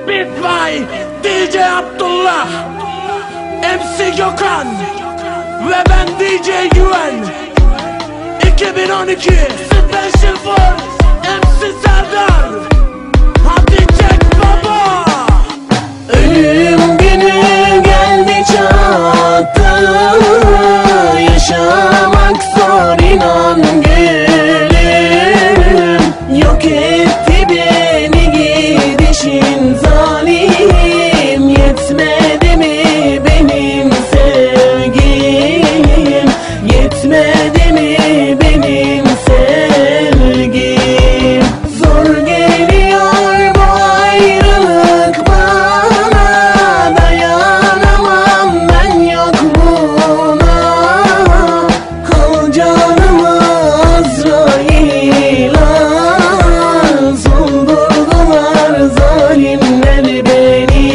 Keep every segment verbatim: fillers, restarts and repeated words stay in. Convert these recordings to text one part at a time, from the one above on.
Beat by D J Abdullah, M C Gökhan ve ben D J Güven. iki bin on iki Special for M C Serdar. Hadi çek baba. Ölüm günü geldi çattı, yaşamak zor inan gülüm. Yok etti beni gidişin zalim, yetmedi mi benim sevgim, yetmedi mi benim sevgim. Zor geliyor bu ayrılık bana, dayanamam ben yokluğuna. Al canımı Azrail'a, sondurdular zalimler beni,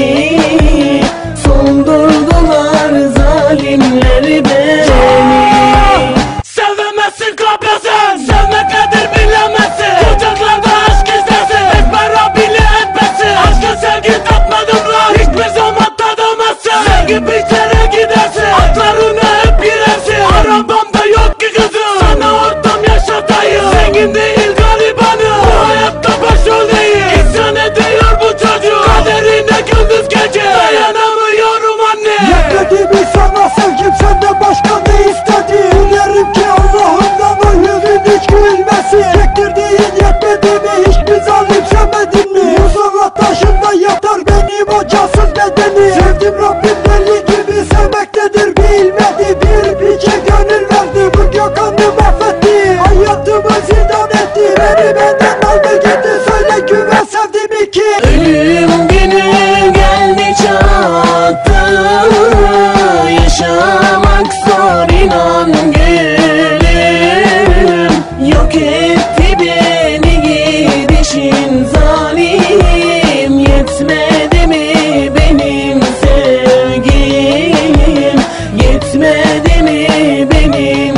sondurdular zalimler beni. Sevemezsin kopyasın, sevmek nedir bilemezsin. Kucaklarda aşk izlesin, ezbera bile etmesin. Aşka sevgi tatmadım lan, hiçbir zaman tadamazsın. Sevgi biçere gidersin, atlarını hep girersin. Arabamda yok ki kızım, sana ortam yaşatayım. Zengin değil garibanım, bu hayatta başrol değil. İsyan ediyor bu çocuk, kaderine gündüz gece. Dayanamıyorum anne. Yetmedi mi sana sevgim, senden başka ne istedin? Dilerim ki Allah'ımdan o yüzün hiç gülmesin. Çektirdiğin yetmedi mi, hiçbir zalim sevmedin mi? Muzurla taşında yatar benim o cansız bedeni. Sevdim Rabbim deli gibi, sevmek nedir bilmedi. Bir biçe gönül verdi, bu Gökhan'ı mahvetti. Hayatımı zindan etti, beni benden aldı gitti. Söyle güven sevdim iki. Ölüm günü geldi çattı, yaşamak zor inan gülüm. Yok etti beni gidişin zalim, yetmedi mi benim sevgim, yetmedi mi benim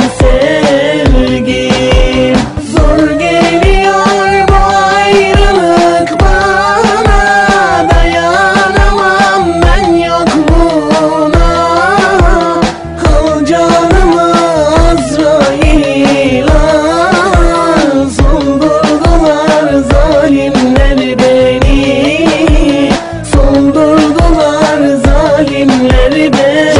sevgim. Zor geliyor bu ayrılık bana, dayanamam ben yokluğuna. Al canımı Azrail'a, sondurdular zalimler beni, sondurdular zalimler beni.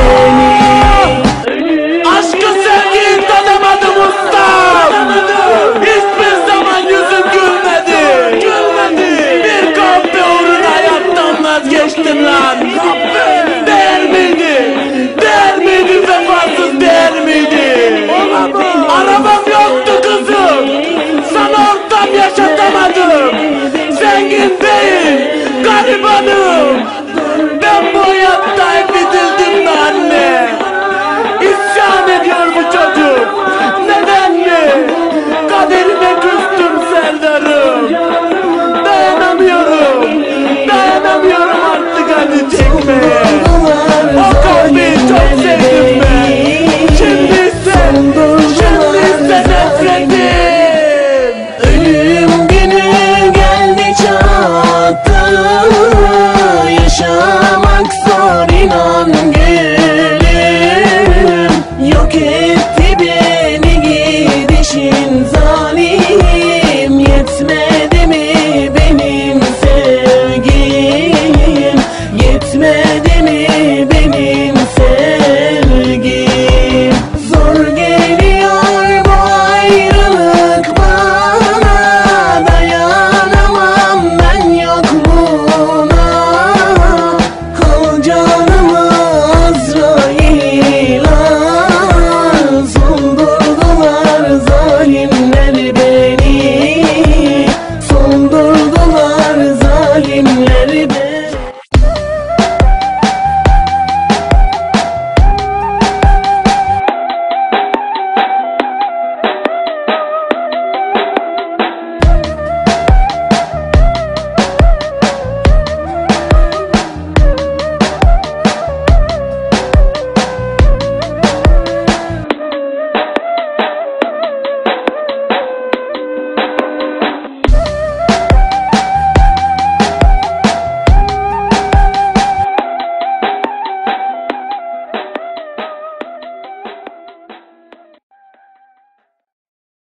Aşkı sevgiyi tadamadım ustam. Hiçbir zaman yüzüm gülmedi. Gülmedi. Bir kahve uğruna hayattan vazgeçtim lan. Değer miydi? Değer miydi? Vefasız değer miydi? Arabam yoktu kızım, sana ortam yaşatamadım. Zengin değil, garibanım. Ben bu hayatta hep edildim mi anne? İsyan ediyor bu çocuk. Neden mi? Kaderime küstüm Serdar'ım. Dayanamıyorum. Dayanamıyorum artık hadi çekmeye. O kahveyi çok sevdim ben. Şimdi ise, şimdi ise nefretim. Ölüm günü geldi çattı, yaşamak zor inan gülüm. Yok et